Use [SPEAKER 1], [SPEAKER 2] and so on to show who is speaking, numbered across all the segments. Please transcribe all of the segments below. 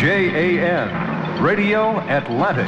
[SPEAKER 1] KJAN, Radio Atlantic.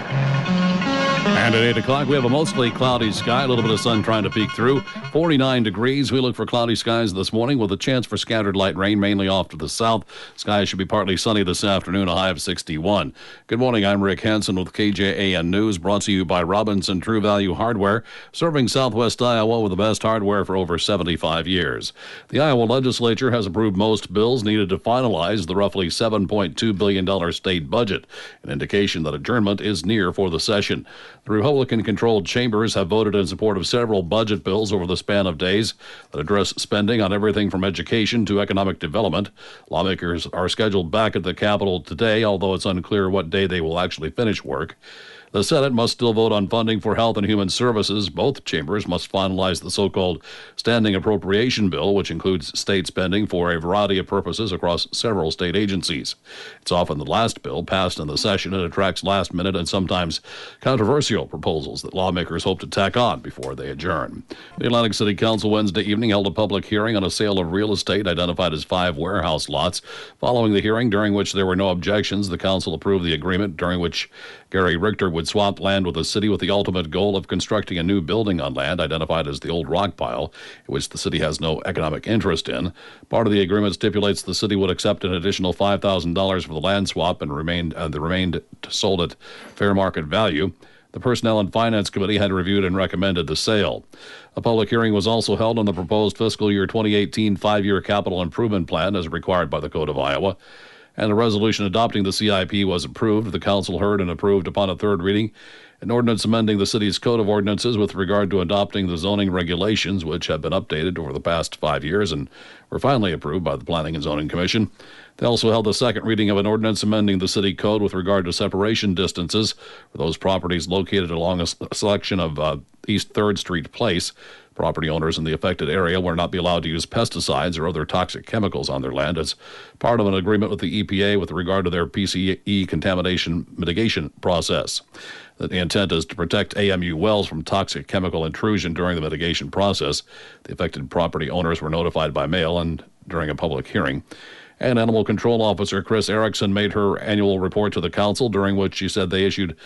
[SPEAKER 2] And at 8 o'clock, we have a mostly cloudy sky, a little bit of sun trying to peek through. 49 degrees. We look for cloudy skies this morning with a chance for scattered light rain, mainly off to the south. Skies should be partly sunny this afternoon, a high of 61. Good morning. I'm Rick Hansen with KJAN News, brought to you by Robinson True Value Hardware, serving Southwest Iowa with the best hardware for over 75 years. The Iowa legislature has approved most bills needed to finalize the roughly $7.2 billion state budget, an indication that adjournment is near for the session. The Republican-controlled chambers have voted in support of several budget bills over the span of days that address spending on everything from education to economic development. Lawmakers are scheduled back at the Capitol today, although it's unclear what day they will actually finish work. The Senate must still vote on funding for health and human services. Both chambers must finalize the so-called standing appropriation bill, which includes state spending for a variety of purposes across several state agencies. It's often the last bill passed in the session and attracts last-minute and sometimes controversial proposals that lawmakers hope to tack on before they adjourn. The Atlantic City Council Wednesday evening held a public hearing on a sale of real estate identified as 5 warehouse lots. Following the hearing, during which there were no objections, the council approved the agreement, during which Gary Richter would swap land with the city with the ultimate goal of constructing a new building on land identified as the old rock pile, which the city has no economic interest in. Part of the agreement stipulates the city would accept an additional $5,000 for the land swap and the remained sold at fair market value. The Personnel and Finance Committee had reviewed and recommended the sale. A public hearing was also held on the proposed fiscal year 2018 5-year capital improvement plan as required by the Code of Iowa, and a resolution adopting the CIP was approved. The council heard and approved upon a third reading an ordinance amending the city's code of ordinances with regard to adopting the zoning regulations, which have been updated over the past 5 years and were finally approved by the Planning and Zoning Commission. They also held the second reading of an ordinance amending the city code with regard to separation distances for those properties located along a selection of East 3rd Street Place. Property owners in the affected area will not be allowed to use pesticides or other toxic chemicals on their land as part of an agreement with the EPA with regard to their PCE contamination mitigation process. The intent is to protect AMU wells from toxic chemical intrusion during the mitigation process. The affected property owners were notified by mail and during a public hearing. And Animal Control Officer Chris Erickson made her annual report to the council, during which she said they issued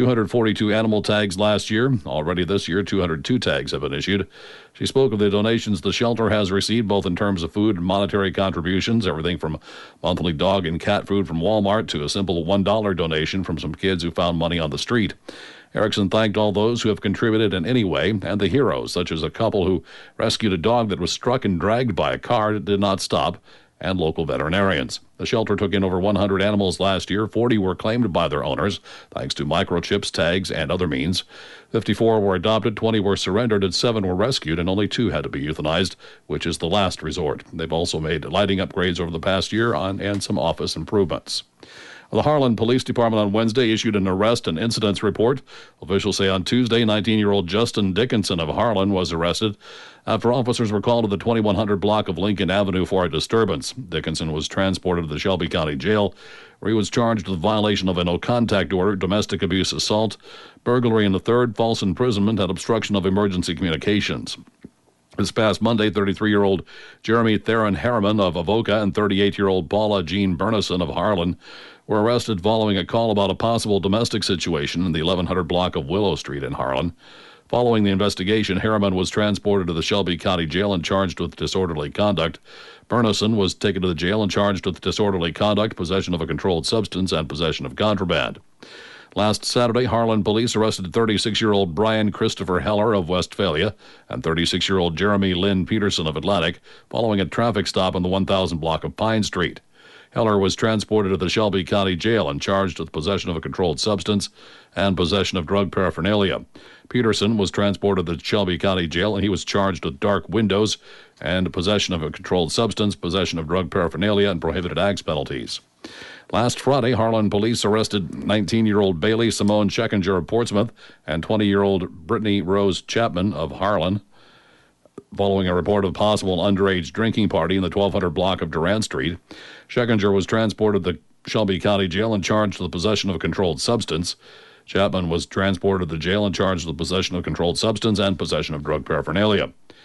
[SPEAKER 2] 242 animal tags last year. Already this year, 202 tags have been issued. She spoke of the donations the shelter has received, both in terms of food and monetary contributions, everything from monthly dog and cat food from Walmart to a simple $1 donation from some kids who found money on the street. Erickson thanked all those who have contributed in any way, and the heroes, such as a couple who rescued a dog that was struck and dragged by a car that did not stop, and local veterinarians. The shelter took in over 100 animals last year. 40 were claimed by their owners, thanks to microchips, tags, and other means. 54 were adopted, 20 were surrendered, and 7 were rescued, and only 2 had to be euthanized, which is the last resort. They've also made lighting upgrades over the past year and some office improvements. The Harlan Police Department on Wednesday issued an arrest and incidents report. Officials say on Tuesday, 19-year-old Justin Dickinson of Harlan was arrested after officers were called to the 2100 block of Lincoln Avenue for a disturbance. Dickinson was transported to the Shelby County Jail, where he was charged with violation of a no-contact order, domestic abuse assault, burglary in the third, false imprisonment, and obstruction of emergency communications. This past Monday, 33-year-old Jeremy Theron Harriman of Avoca and 38-year-old Paula Jean Bernison of Harlan were arrested following a call about a possible domestic situation in the 1100 block of Willow Street in Harlan. Following the investigation, Harriman was transported to the Shelby County Jail and charged with disorderly conduct. Bernison was taken to the jail and charged with disorderly conduct, possession of a controlled substance, and possession of contraband. Last Saturday, Harlan police arrested 36-year-old Brian Christopher Heller of Westphalia and 36-year-old Jeremy Lynn Peterson of Atlantic following a traffic stop on the 1000 block of Pine Street. Heller was transported to the Shelby County Jail and charged with possession of a controlled substance and possession of drug paraphernalia. Peterson was transported to the Shelby County Jail, and he was charged with dark windows and possession of a controlled substance, possession of drug paraphernalia, and prohibited acts penalties. Last Friday, Harlan police arrested 19-year-old Bailey Simone Scheckinger of Portsmouth and 20-year-old Brittany Rose Chapman of Harlan following a report of possible underage drinking party in the 1200 block of Durant Street. Scheckinger was transported to the Shelby County Jail and charged with possession of a controlled substance. Chapman was transported to the jail and charged with possession of controlled substance and possession of drug paraphernalia.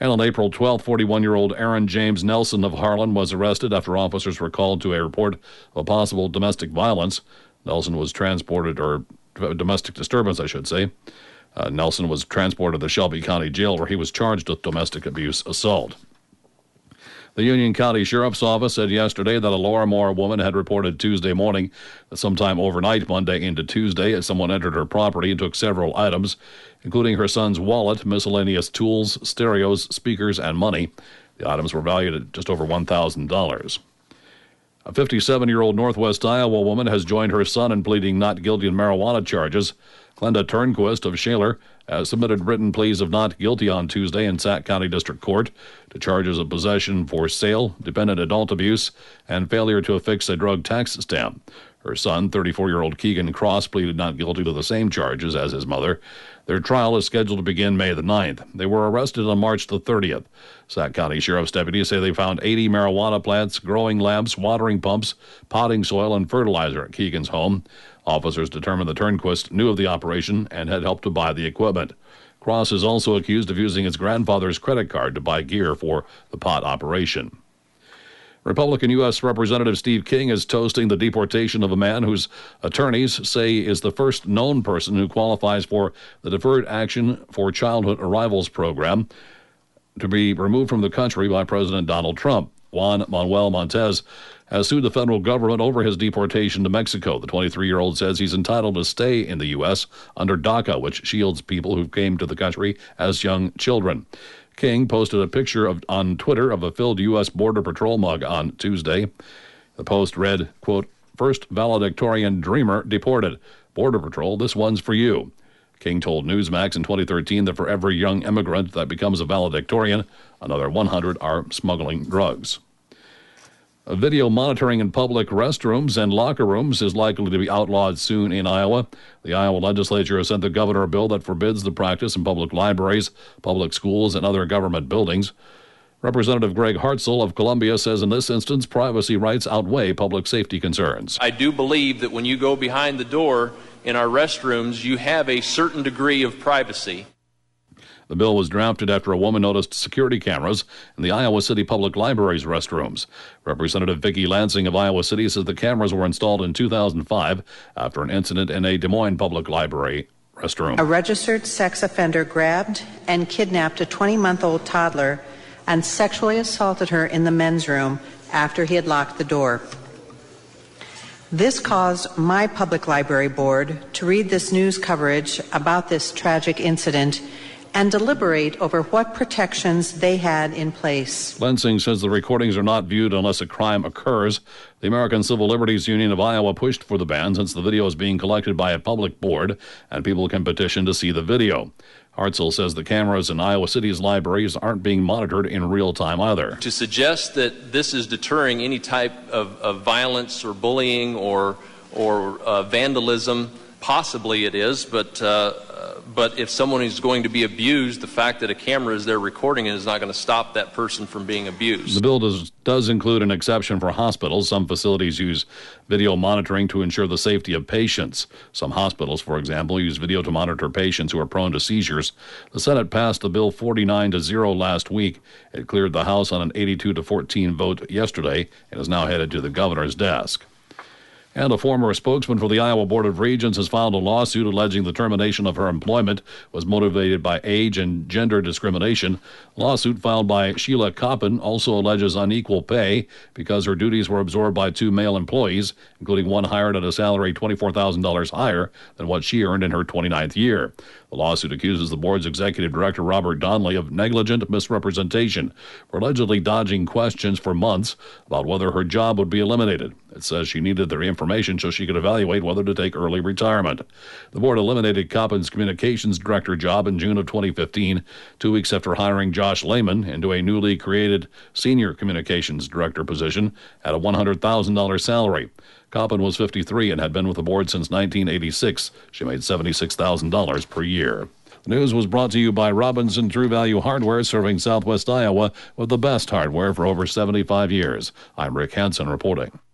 [SPEAKER 2] And on April 12th, 41-year-old Aaron James Nelson of Harlan was arrested after officers were called to a report of a possible domestic violence. Nelson was transported, or domestic disturbance, I should say. Nelson was transported to Shelby County Jail, where he was charged with domestic abuse assault. The Union County Sheriff's Office said yesterday that a Lorimor woman had reported Tuesday morning that sometime overnight, Monday into Tuesday, someone entered her property and took several items, including her son's wallet, miscellaneous tools, stereos, speakers, and money. The items were valued at just over $1,000. A 57-year-old Northwest Iowa woman has joined her son in pleading not guilty in marijuana charges. Glenda Turnquist of Shaler submitted written pleas of not guilty on Tuesday in Sac County District Court to charges of possession for sale, dependent adult abuse, and failure to affix a drug tax stamp. Her son, 34-year-old Keegan Cross, pleaded not guilty to the same charges as his mother. Their trial is scheduled to begin May the 9th. They were arrested on March the 30th. Sac County Sheriff's deputies say they found 80 marijuana plants, growing labs, watering pumps, potting soil, and fertilizer at Keegan's home. Officers determined that Turnquist knew of the operation and had helped to buy the equipment. Cross is also accused of using his grandfather's credit card to buy gear for the pot operation. Republican U.S. Representative Steve King is toasting the deportation of a man whose attorneys say is the first known person who qualifies for the Deferred Action for Childhood Arrivals program to be removed from the country by President Donald Trump. Juan Manuel Montes has sued the federal government over his deportation to Mexico. The 23-year-old says he's entitled to stay in the U.S. under DACA, which shields people who came to the country as young children. King posted a picture on Twitter of a filled U.S. Border Patrol mug on Tuesday. The post read, quote, "First valedictorian dreamer deported. Border Patrol, this one's for you." King told Newsmax in 2013 that for every young immigrant that becomes a valedictorian, another 100 are smuggling drugs. Video monitoring in public restrooms and locker rooms is likely to be outlawed soon in Iowa. The Iowa legislature has sent the governor a bill that forbids the practice in public libraries, public schools, and other government buildings. Representative Greg Hartzell of Columbia says in this instance, privacy rights outweigh public safety concerns.
[SPEAKER 3] I do believe that when you go behind the door in our restrooms, you have a certain degree of privacy.
[SPEAKER 2] The bill was drafted after a woman noticed security cameras in the Iowa City Public Library's restrooms. Representative Vicki Lansing of Iowa City says the cameras were installed in 2005 after an incident in a Des Moines Public Library restroom.
[SPEAKER 4] A registered sex offender grabbed and kidnapped a 20-month-old toddler and sexually assaulted her in the men's room after he had locked the door. This caused my public library board to read this news coverage about this tragic incident and deliberate over what protections they had in place.
[SPEAKER 2] Lansing says the recordings are not viewed unless a crime occurs. The American Civil Liberties Union of Iowa pushed for the ban since the video is being collected by a public board and people can petition to see the video. Hartzell says the cameras in Iowa City's libraries aren't being monitored in real time either.
[SPEAKER 3] To suggest that this is deterring any type of violence or bullying or vandalism, possibly it is, but if someone is going to be abused, the fact that a camera is there recording it is not going to stop that person from being abused.
[SPEAKER 2] The bill does include an exception for hospitals. Some facilities use video monitoring to ensure the safety of patients. Some hospitals, for example, use video to monitor patients who are prone to seizures. The Senate passed the bill 49-0 last week. It cleared the House on an 82-14 vote yesterday and is now headed to the governor's desk. And a former spokesman for the Iowa Board of Regents has filed a lawsuit alleging the termination of her employment was motivated by age and gender discrimination. A lawsuit filed by Sheila Coppin also alleges unequal pay because her duties were absorbed by two male employees, including one hired at a salary $24,000 higher than what she earned in her 29th year. The lawsuit accuses the board's executive director, Robert Donnelly, of negligent misrepresentation for allegedly dodging questions for months about whether her job would be eliminated. It says she needed their information so she could evaluate whether to take early retirement. The board eliminated Coppin's communications director job in June of 2015, 2 weeks after hiring Josh Lehman into a newly created senior communications director position at a $100,000 salary. Coppin was 53 and had been with the board since 1986. She made $76,000 per year. The news was brought to you by Robinson True Value Hardware, serving Southwest Iowa with the best hardware for over 75 years. I'm Rick Hansen reporting.